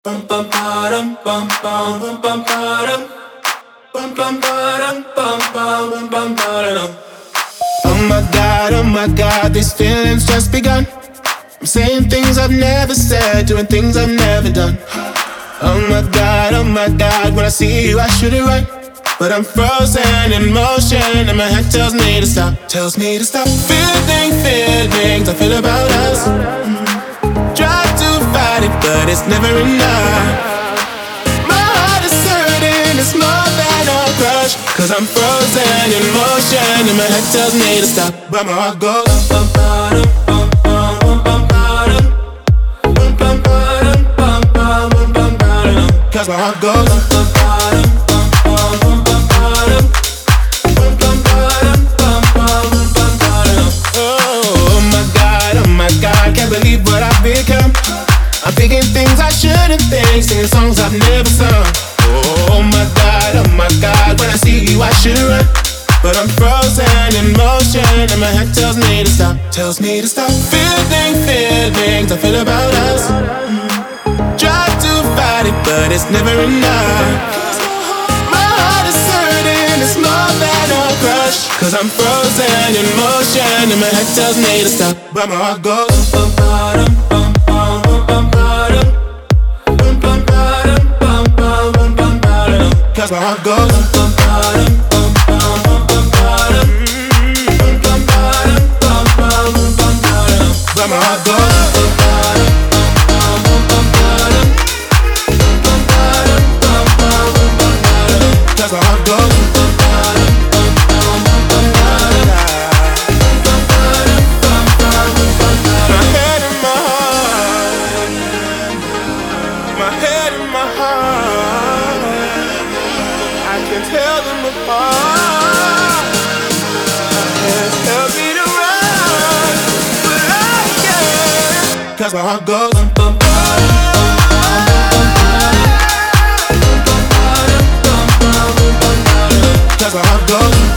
Bum bum bum bum bum bum bum bum bum bum bum bum bum bum. Oh my God, these feelings just begun. I'm saying things I've never said, doing things I've never done. Oh my God, when I see you I should it right, but I'm frozen in motion and my head tells me to stop, feelings I feel about us. Try to fight it, but it's never enough. My heart is hurting, it's more than a crush, 'cause I'm frozen in motion and my head tells me to stop, but my heart goes bum bum bum bum bum bum bum bum bum bum bum bum. 'Cause my heart goes bum bum bum bum bum bum bum bum bum bum. Oh my God, can't believe what I've become. I'm thinking things I shouldn't think, singing songs I've never sung. Oh my God, when I see you I should run, but I'm frozen in motion and my head tells me to stop, feelings I feel about us. Try to fight it, but it's never enough. My heart is hurting, it's more than a crush, 'cause I'm frozen in motion and my head tells me to stop, but my heart goes bum bum bum bum bum bum bum bum bum bum bum bum. 'Cause my heart goes bum bum bum bum bum bum bum bum bum bum. But my heart goes bum bum bum bum bum bum. 'Cause my heart goes bum bum bum bum bum bum. My head and my heart, my head and my heart, I can tell them apart. Hands tell me to run, but I can't. 'Cause my heart goes bum bum bum bum bum bum. 'Cause my heart goes